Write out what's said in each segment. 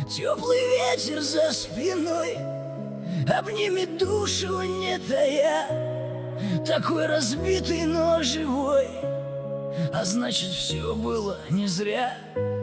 Теплый ветер за спиной обнимет душу, не тая. Такой разбитый, но живой, а значит, все было не зря.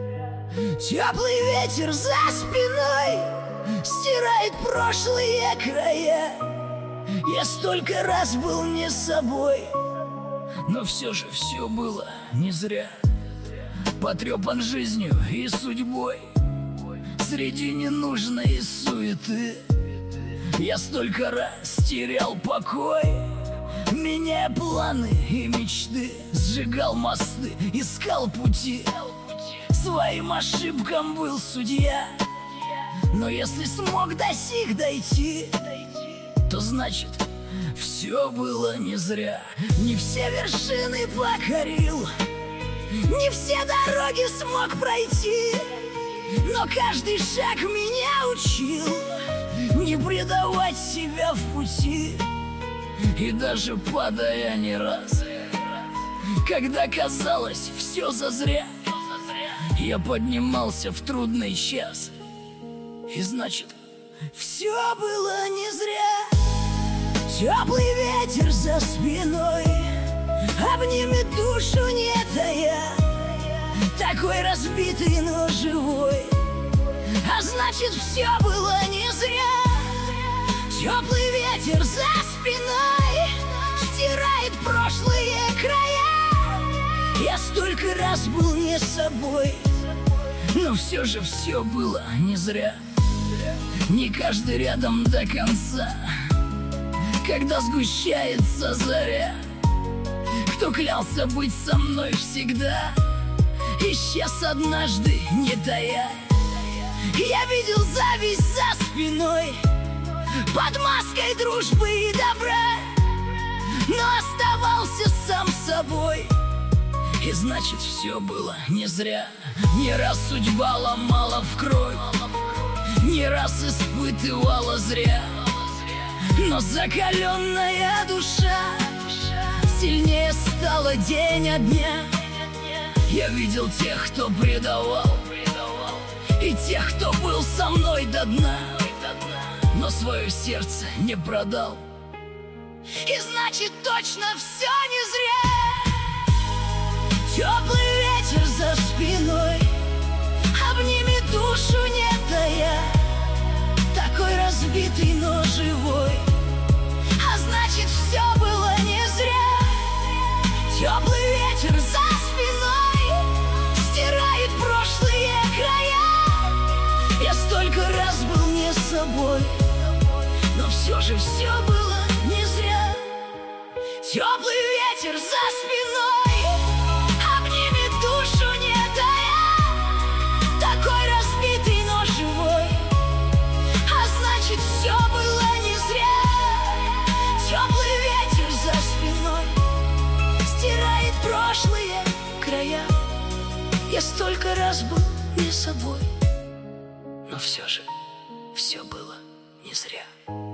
Теплый ветер за спиной стирает прошлые края. Я столько раз был не собой, но все же все было не зря. Потрепан жизнью и судьбой среди ненужной суеты. Я столько раз терял покой, меняя планы и мечты. Сжигал мосты, искал пути, своим ошибкам был судья. Но если смог до сих дойти, то значит, все было не зря. Не все вершины покорил, не все дороги смог пройти, но каждый шаг меня учил не предавать себя в пути. И даже падая не раз, когда казалось все зазря, я поднимался в трудный час, и значит, все было не зря. Теплый ветер за спиной обнимет душу, не тая. Такой разбитый, но живой, а значит, все было не зря. Теплый ветер за спиной стирает прошлые края. Я столько раз был не собой, но все же все было не зря. Не каждый рядом до конца, когда сгущается заря. Кто клялся быть со мной всегда, исчез однажды, не тая. Я видел зависть за спиной под маской дружбы и добра, но оставался сам собой, и значит, все было не зря. Не раз судьба ломала в кровь, не раз испытывала зря, но закаленная душа сильнее стала день от дня. Я видел тех, кто предавал, и тех, кто был со мной до дна, но свое сердце не продал, и значит, точно все не зря. Теплый ветер за спиной обнимет душу, не тая. Такой разбитый, но живой, а значит, все было не зря. Теплый ветер за спиной стирает прошлые края. Я столько раз был не собой, но все же все было не зря. Теплый ветер за спиной обнимет душу, не тая. Такой разбитый, но живой, а значит, все было не зря. Теплый ветер за спиной стирает прошлые края. Я столько раз был не собой, но все же все было не зря.